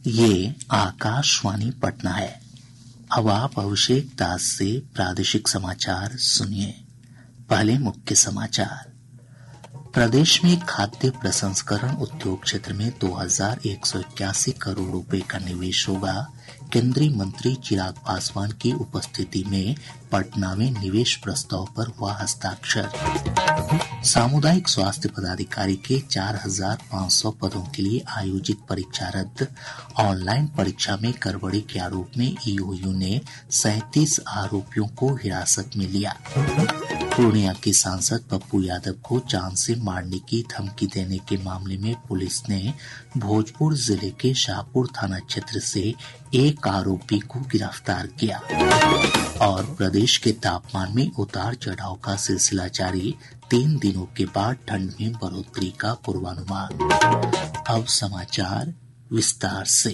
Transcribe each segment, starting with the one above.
ये आकाशवाणी पटना है। अब आप अभिषेक दास से प्रादेशिक समाचार सुनिए। पहले मुख्य समाचार। प्रदेश में खाद्य प्रसंस्करण उद्योग क्षेत्र में 2181 करोड़ रुपए का निवेश होगा। केंद्रीय मंत्री चिराग पासवान की उपस्थिति में पटना में निवेश प्रस्ताव पर हुआ हस्ताक्षर। सामुदायिक स्वास्थ्य पदाधिकारी के 4500 पदों के लिए आयोजित परीक्षा रद्द। ऑनलाइन परीक्षा में गड़बड़ी के आरोप में ईओयू ने 37 आरोपियों को हिरासत में लिया। पूर्णिया के सांसद पप्पू यादव को जान से मारने की धमकी देने के मामले में पुलिस ने भोजपुर जिले के शाहपुर थाना क्षेत्र से एक आरोपी को गिरफ्तार किया। और प्रदेश के तापमान में उतार चढ़ाव का सिलसिला जारी। 3 दिनों के बाद ठंड में बढ़ोतरी का पूर्वानुमान। अब समाचार विस्तार से।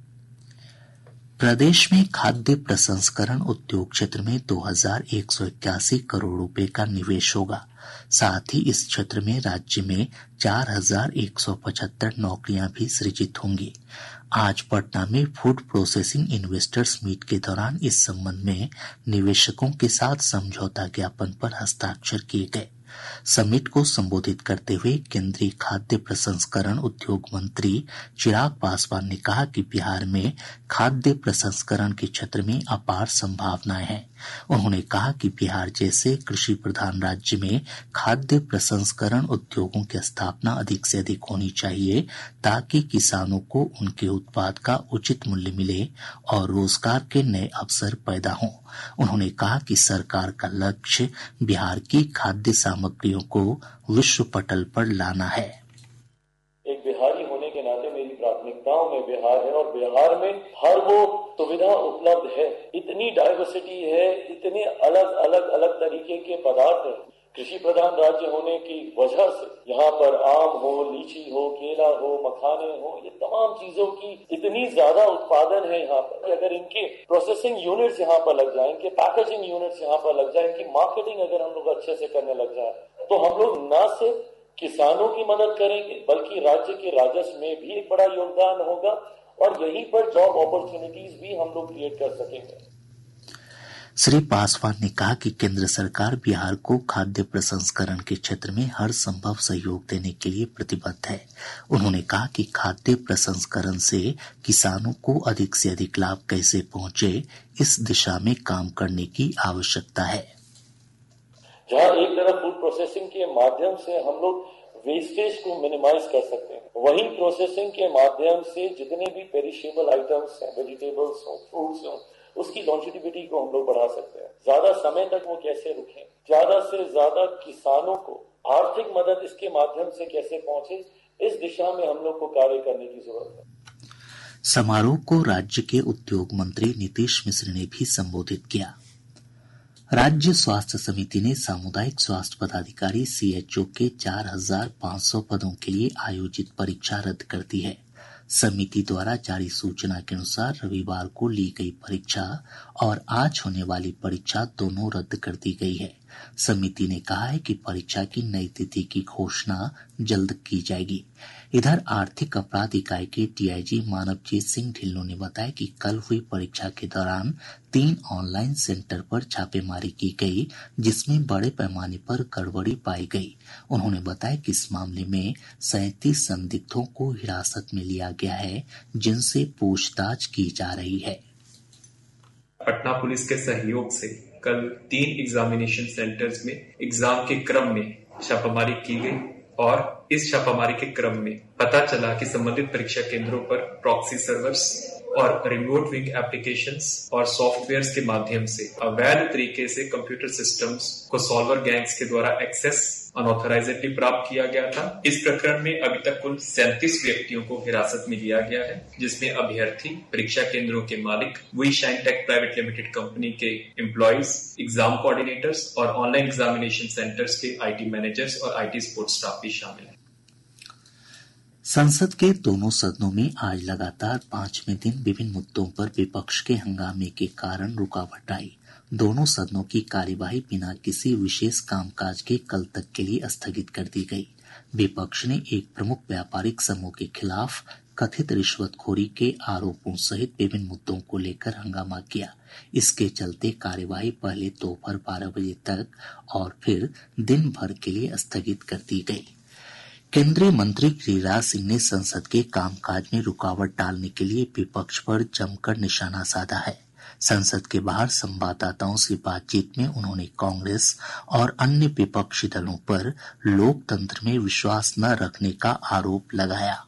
प्रदेश में खाद्य प्रसंस्करण उद्योग क्षेत्र में 2181 करोड़ रुपए का निवेश होगा। साथ ही इस क्षेत्र में राज्य में 4175 नौकरियां भी सृजित होंगी। आज पटना में फूड प्रोसेसिंग इन्वेस्टर्स मीट के दौरान इस संबंध में निवेशकों के साथ समझौता ज्ञापन पर हस्ताक्षर किए गए। समिट को संबोधित करते हुए केंद्रीय खाद्य प्रसंस्करण उद्योग मंत्री चिराग पासवान ने कहा कि बिहार में खाद्य प्रसंस्करण के क्षेत्र में अपार संभावनाएं हैं। उन्होंने कहा कि बिहार जैसे कृषि प्रधान राज्य में खाद्य प्रसंस्करण उद्योगों की स्थापना अधिक से अधिक होनी चाहिए ताकि किसानों को उनके उत्पाद का उचित मूल्य मिले और रोजगार के नए अवसर पैदा हों। उन्होंने कहा कि सरकार का लक्ष्य बिहार की खाद्य सामग्रियों को विश्व पटल पर लाना है। एक बिहारी होने के नाते मेरी प्राथमिकताओं में बिहार है और बिहार में हर वो सुविधा उपलब्ध है। इतनी डाइवर्सिटी है, इतने अलग तरीके के पदार्थ हैं। कृषि प्रधान राज्य होने की वजह से यहाँ पर आम हो, लीची हो, केला हो, मखाने हो, ये तमाम चीजों की इतनी ज्यादा उत्पादन है यहाँ पर। अगर इनके प्रोसेसिंग यूनिट्स यहाँ पर लग जाए, इनके पैकेजिंग यूनिट्स यहाँ पर लग जाए, इनकी मार्केटिंग अगर हम लोग अच्छे से करने लग जाए तो हम लोग न सिर्फ किसानों की मदद करेंगे बल्कि राज्य के राजस्व में भी एक बड़ा योगदान होगा और यहीं पर जॉब अपॉर्चुनिटीज भी हम लोग क्रिएट कर सकेंगे। श्री पासवान ने कहा कि केंद्र सरकार बिहार को खाद्य प्रसंस्करण के क्षेत्र में हर संभव सहयोग देने के लिए प्रतिबद्ध है। उन्होंने कहा कि खाद्य प्रसंस्करण से किसानों को अधिक से अधिक लाभ कैसे पहुंचे, इस दिशा में काम करने की आवश्यकता है। जहाँ एक तरफ फूड प्रोसेसिंग के माध्यम से हम लोग वेस्टेज को मिनिमाइज कर सकते हैं, वहीं प्रोसेसिंग के माध्यम से जितने भी पेरिशेबल आइटम्स हैं, वेजिटेबल्स हो, फ्रूट्स हो, उसकी लॉन्जिविटी को हम लोग बढ़ा सकते हैं। ज्यादा समय तक वो कैसे रुकें, ज्यादा से ज्यादा किसानों को आर्थिक मदद इसके माध्यम से कैसे पहुंचे, इस दिशा में हम लोग को कार्य करने की जरूरत है। समारोह को राज्य के उद्योग मंत्री नीतीश मिश्र ने भी संबोधित किया। राज्य स्वास्थ्य समिति ने सामुदायिक स्वास्थ्य पदाधिकारी सीएचओ के 4500 पदों के लिए आयोजित परीक्षा रद्द कर दी है। समिति द्वारा जारी सूचना के अनुसार रविवार को ली गई परीक्षा और आज होने वाली परीक्षा दोनों रद्द कर दी गई है। समिति ने कहा है कि परीक्षा की नई तिथि की घोषणा जल्द की जाएगी। इधर आर्थिक अपराध इकाई के डीआईजी मानवजीत सिंह ढिल्लों ने बताया कि कल हुई परीक्षा के दौरान 3 ऑनलाइन सेंटर पर छापेमारी की गई, जिसमें बड़े पैमाने पर गड़बड़ी पाई गई। उन्होंने बताया कि इस मामले में 37 संदिग्धों को हिरासत में लिया गया है, जिनसे पूछताछ की जा रही है। पटना पुलिस के सहयोग से कल 3 एग्जामिनेशन सेंटर्स में एग्जाम के क्रम में छापामारी की गई और इस छापामारी के क्रम में पता चला कि संबंधित परीक्षा केंद्रों पर प्रॉक्सी सर्वर्स और रिमोट विंग एप्लीकेशंस और सॉफ्टवेयर्स के माध्यम से अवैध तरीके से कंप्यूटर सिस्टम्स को सॉल्वर गैंग्स के द्वारा एक्सेस अनऑथराइजेडली प्राप्त किया गया था। इस प्रकरण में अभी तक कुल 37 व्यक्तियों को हिरासत में लिया गया है, जिसमें अभ्यर्थी, परीक्षा केंद्रों के मालिक, V shine tech private limited company के एम्प्लॉइज, एग्जाम कोऑर्डिनेटर्स और ऑनलाइन एग्जामिनेशन सेंटर्स के आईटी मैनेजर्स और आईटी सपोर्ट स्टाफ भी शामिल है। संसद के दोनों सदनों में आज लगातार 5वें दिन विभिन्न मुद्दों पर विपक्ष के हंगामे के कारण रुकावट आई। दोनों सदनों की कार्यवाही बिना किसी विशेष कामकाज के कल तक के लिए स्थगित कर दी गई। विपक्ष ने एक प्रमुख व्यापारिक समूह के खिलाफ कथित रिश्वतखोरी के आरोपों सहित विभिन्न मुद्दों को लेकर हंगामा किया। इसके चलते कार्यवाही पहले दोपहर 12 बजे तक और फिर दिन भर के लिए स्थगित कर दी गई। केंद्रीय मंत्री गिरिराज सिंह ने संसद के कामकाज में रुकावट डालने के लिए विपक्ष पर जमकर निशाना साधा है। संसद के बाहर संवाददाताओं से बातचीत में उन्होंने कांग्रेस और अन्य विपक्षी दलों पर लोकतंत्र में विश्वास न रखने का आरोप लगाया।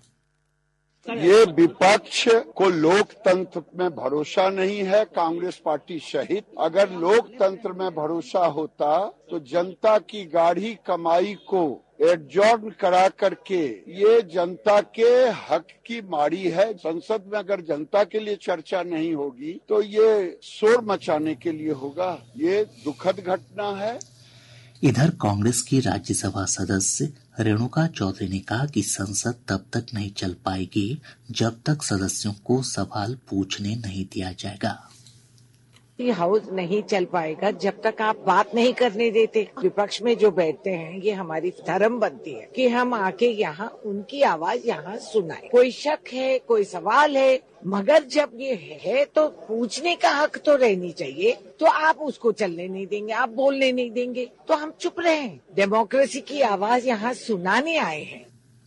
ये विपक्ष को लोकतंत्र में भरोसा नहीं है, कांग्रेस पार्टी सहित। अगर लोकतंत्र में भरोसा होता तो जनता की गाढ़ी कमाई को एडजॉर्न करा करके ये जनता के हक की मारी है। संसद में अगर जनता के लिए चर्चा नहीं होगी तो ये शोर मचाने के लिए होगा। ये दुखद घटना है। इधर कांग्रेस की राज्यसभा सदस्य रेणुका चौधरी ने कहा कि संसद तब तक नहीं चल पाएगी जब तक सदस्यों को सवाल पूछने नहीं दिया जाएगा। ये हाउस नहीं चल पाएगा जब तक आप बात नहीं करने देते। विपक्ष में जो बैठते हैं ये हमारी धर्म बनती है कि हम आके यहाँ उनकी आवाज यहाँ सुनाए। कोई शक है, कोई सवाल है, मगर जब ये है तो पूछने का हक तो रहनी चाहिए। तो आप उसको चलने नहीं देंगे, आप बोलने नहीं देंगे तो हम चुप रहे। डेमोक्रेसी की आवाज यहाँ सुनाने आए हैं।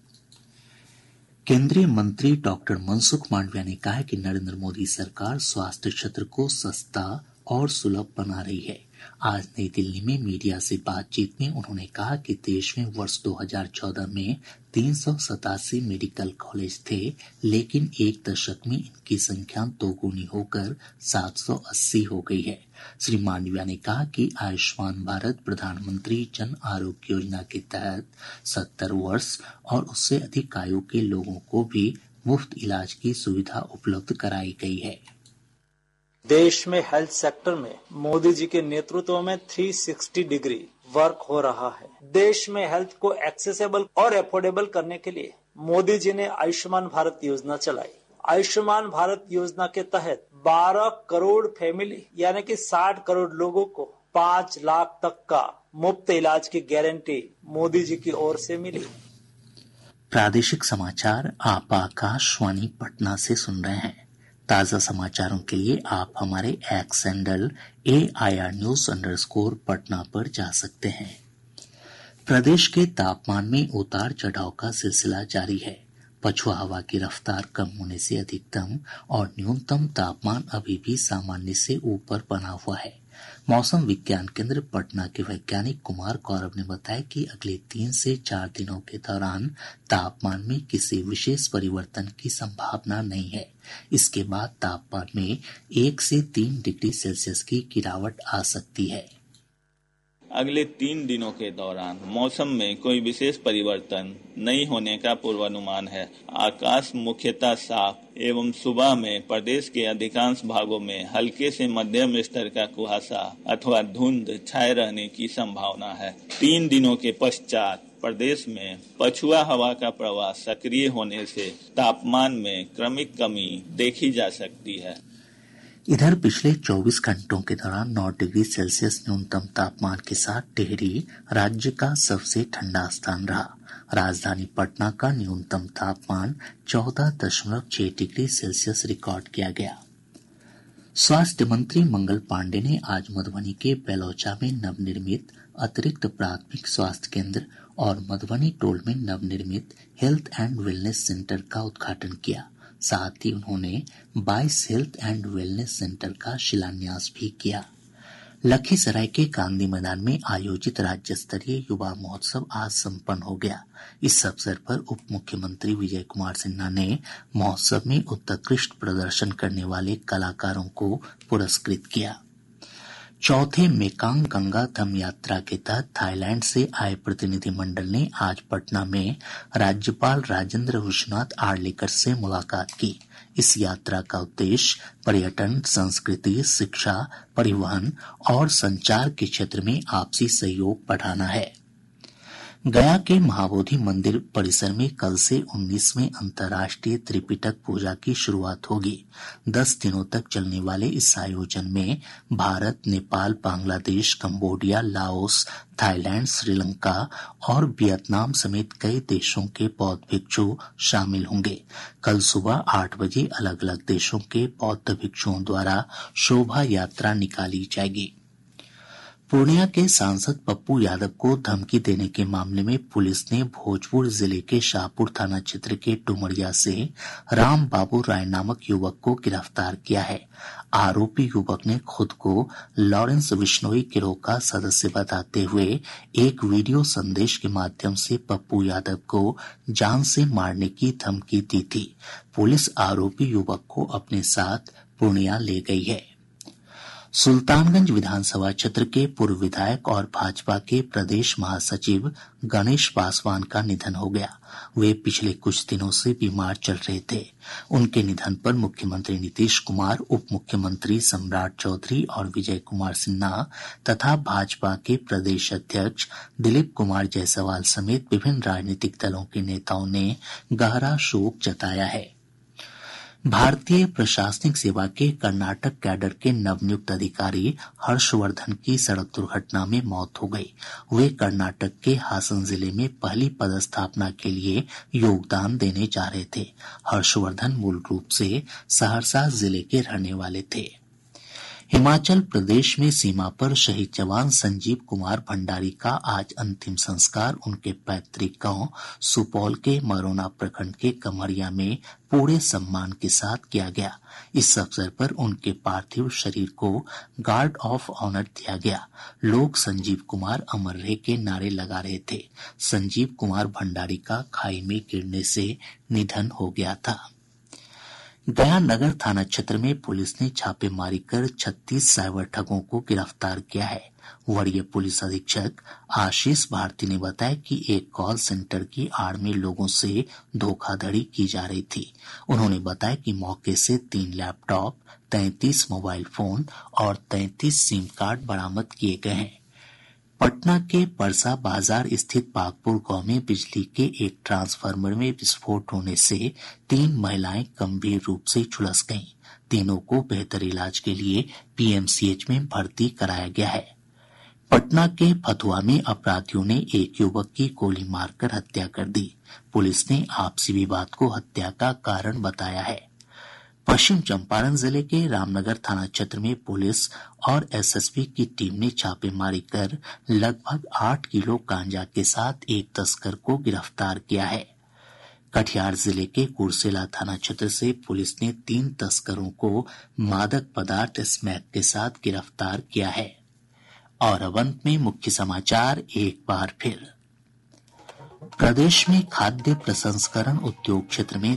केंद्रीय मंत्री डॉक्टर मनसुख मांडविया ने कहा है कि नरेंद्र मोदी सरकार स्वास्थ्य क्षेत्र को सस्ता और सुलभ बना रही है। आज नई दिल्ली में मीडिया से बातचीत में उन्होंने कहा कि देश में वर्ष 2014 में 387 मेडिकल कॉलेज थे, लेकिन एक दशक में इनकी संख्या दोगुनी होकर 780 हो गई है। श्री मांडविया ने कहा कि आयुष्मान भारत प्रधानमंत्री जन आरोग्य योजना के तहत 70 वर्ष और उससे अधिक आयु के लोगों को भी मुफ्त इलाज की सुविधा उपलब्ध कराई गई है। देश में हेल्थ सेक्टर में मोदी जी के नेतृत्व में 360 डिग्री वर्क हो रहा है। देश में हेल्थ को एक्सेसिबल और अफोर्डेबल करने के लिए मोदी जी ने आयुष्मान भारत योजना चलाई। आयुष्मान भारत योजना के तहत 12 करोड़ फैमिली यानी कि 60 करोड़ लोगों को 5 लाख तक का मुफ्त इलाज की गारंटी मोदी जी की ओर से मिली। प्रादेशिक समाचार आप आकाशवाणी पटना से सुन रहे हैं। ताज़ा समाचारों के लिए आप हमारे X handle AIR News_ Patna पर जा सकते हैं। प्रदेश के तापमान में उतार चढ़ाव का सिलसिला जारी है। पछुआ हवा की रफ्तार कम होने से अधिकतम और न्यूनतम तापमान अभी भी सामान्य से ऊपर बना हुआ है। मौसम विज्ञान केंद्र पटना के वैज्ञानिक कुमार गौरव ने बताया कि अगले 3 से 4 दिनों के दौरान तापमान में किसी विशेष परिवर्तन की संभावना नहीं है। इसके बाद तापमान में 1 से 3 डिग्री सेल्सियस की गिरावट आ सकती है। अगले 3 दिनों के दौरान मौसम में कोई विशेष परिवर्तन नहीं होने का पूर्वानुमान है। आकाश मुख्यतः साफ एवं सुबह में प्रदेश के अधिकांश भागों में हल्के से मध्यम स्तर का कुहासा अथवा धुंध छाए रहने की संभावना है। 3 दिनों के पश्चात प्रदेश में पछुआ हवा का प्रवाह सक्रिय होने से तापमान में क्रमिक कमी देखी जा सकती है। इधर पिछले 24 घंटों के दौरान 9 डिग्री सेल्सियस न्यूनतम तापमान के साथ टिहरी राज्य का सबसे ठंडा स्थान रहा। राजधानी पटना का न्यूनतम तापमान 14.6 डिग्री सेल्सियस रिकॉर्ड किया गया। स्वास्थ्य मंत्री मंगल पांडे ने आज मधुबनी के बेलौचा में नवनिर्मित अतिरिक्त प्राथमिक स्वास्थ्य केंद्र और मधुबनी टोल में नवनिर्मित हेल्थ एंड वेलनेस सेंटर का उद्घाटन किया। साथ ही उन्होंने 22 हेल्थ एंड वेलनेस सेंटर का शिलान्यास भी किया। लखीसराय के गांधी मैदान में आयोजित राज्य स्तरीय युवा महोत्सव आज संपन्न हो गया। इस अवसर पर उप मुख्यमंत्री विजय कुमार सिन्हा ने महोत्सव में उत्कृष्ट प्रदर्शन करने वाले कलाकारों को पुरस्कृत किया। चौथे मेकांग गंगा धम यात्रा के तहत थाईलैंड से आए प्रतिनिधिमंडल ने आज पटना में राज्यपाल राजेंद्र विश्वनाथ आर्लेकर से मुलाकात की। इस यात्रा का उद्देश्य पर्यटन, संस्कृति, शिक्षा, परिवहन और संचार के क्षेत्र में आपसी सहयोग बढ़ाना है। गया के महाबोधि मंदिर परिसर में कल से 19वें अंतर्राष्ट्रीय त्रिपिटक पूजा की शुरुआत होगी। 10 दिनों तक चलने वाले इस आयोजन में Bharat, Nepal, Bangladesh, Cambodia, Laos, Thailand, Sri Lanka और वियतनाम समेत कई देशों के बौद्ध भिक्षु शामिल होंगे। कल सुबह 8 बजे अलग अलग देशों के बौद्ध भिक्षुओं द्वारा शोभा यात्रा निकाली जाएगी। पूर्णिया के सांसद पप्पू यादव को धमकी देने के मामले में पुलिस ने भोजपुर जिले के शाहपुर थाना क्षेत्र के डुमरिया से राम बाबू राय नामक युवक को गिरफ्तार किया है। आरोपी युवक ने खुद को लॉरेंस बिश्नोई गिरोह का सदस्य बताते हुए एक वीडियो संदेश के माध्यम से पप्पू यादव को जान से मारने की धमकी दी थी। पुलिस आरोपी युवक को अपने साथ पूर्णिया ले गई है। सुल्तानगंज विधानसभा क्षेत्र के पूर्व विधायक और भाजपा के प्रदेश महासचिव गणेश पासवान का निधन हो गया। वे पिछले कुछ दिनों से बीमार चल रहे थे। उनके निधन पर मुख्यमंत्री नीतीश कुमार, उप मुख्यमंत्री सम्राट चौधरी और विजय कुमार सिन्हा तथा भाजपा के प्रदेश अध्यक्ष दिलीप कुमार जायसवाल समेत विभिन्न राजनीतिक दलों के नेताओं ने गहरा शोक जताया है। भारतीय प्रशासनिक सेवा के कर्नाटक कैडर के नवनियुक्त अधिकारी हर्षवर्धन की सड़क दुर्घटना में मौत हो गई। वे कर्नाटक के हासन जिले में पहली पदस्थापना के लिए योगदान देने जा रहे थे। हर्षवर्धन मूल रूप से सहरसा जिले के रहने वाले थे। हिमाचल प्रदेश में सीमा पर शहीद जवान संजीव कुमार भंडारी का आज अंतिम संस्कार उनके पैतृक गांव सुपौल के मरौना प्रखंड के कमरिया में पूरे सम्मान के साथ किया गया। इस अवसर पर उनके पार्थिव शरीर को गार्ड ऑफ ऑनर दिया गया। लोग संजीव कुमार अमर रहे के नारे लगा रहे थे। संजीव कुमार भंडारी का खाई में गिरने से निधन हो गया था। गया नगर थाना क्षेत्र में पुलिस ने छापेमारी कर 36 साइबर ठगों को गिरफ्तार किया है। वरीय पुलिस अधीक्षक आशीष भारती ने बताया कि एक कॉल सेंटर की आड़ में लोगों से धोखाधड़ी की जा रही थी। उन्होंने बताया कि मौके से 3 लैपटॉप, 33 मोबाइल फोन और 33 सिम कार्ड बरामद किए गए हैं। पटना के परसा बाजार स्थित पाकपुर गांव में बिजली के एक ट्रांसफार्मर में विस्फोट होने से 3 महिलाएं गंभीर रूप से झुलस गईं। तीनों को बेहतर इलाज के लिए पीएमसीएच में भर्ती कराया गया है। पटना के फतुहा में अपराधियों ने एक युवक की गोली मारकर हत्या कर दी। पुलिस ने आपसी विवाद को हत्या का कारण बताया है। पश्चिम चंपारण जिले के रामनगर थाना क्षेत्र में पुलिस और एसएसबी की टीम ने छापेमारी कर लगभग 8 किलो गांजा के साथ एक तस्कर को गिरफ्तार किया है। कटिहार जिले के कुर्सेला थाना क्षेत्र से पुलिस ने 3 तस्करों को मादक पदार्थ स्मैक के साथ गिरफ्तार किया है। और अब अंत में मुख्य समाचार एक बार फिर। प्रदेश में खाद्य प्रसंस्करण उद्योग क्षेत्र में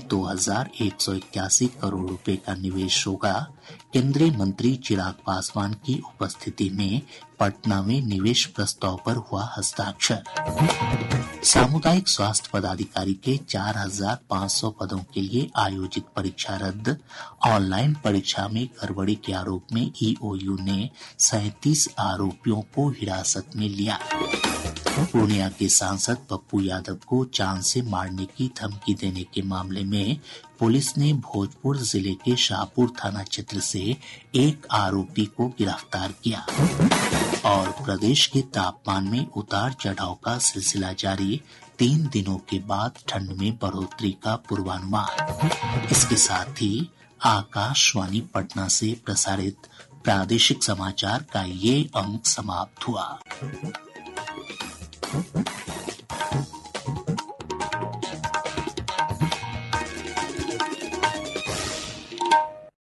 2181 करोड़ रुपए का निवेश होगा। केंद्रीय मंत्री चिराग पासवान की उपस्थिति में पटना में निवेश प्रस्ताव पर हुआ हस्ताक्षर। सामुदायिक स्वास्थ्य पदाधिकारी के 4500 पदों के लिए आयोजित परीक्षा रद्द। ऑनलाइन परीक्षा में गड़बड़ी के आरोप में ईओयू ने 37 आरोपियों को हिरासत में लिया। पूर्णिया के सांसद पप्पू यादव को जान से मारने की धमकी देने के मामले में पुलिस ने भोजपुर जिले के शाहपुर थाना क्षेत्र से एक आरोपी को गिरफ्तार किया। और प्रदेश के तापमान में उतार चढ़ाव का सिलसिला जारी, 3 दिनों के बाद ठंड में बढ़ोतरी का पूर्वानुमान। इसके साथ ही आकाशवाणी पटना से प्रसारित प्रादेशिक समाचार का ये अंक समाप्त हुआ।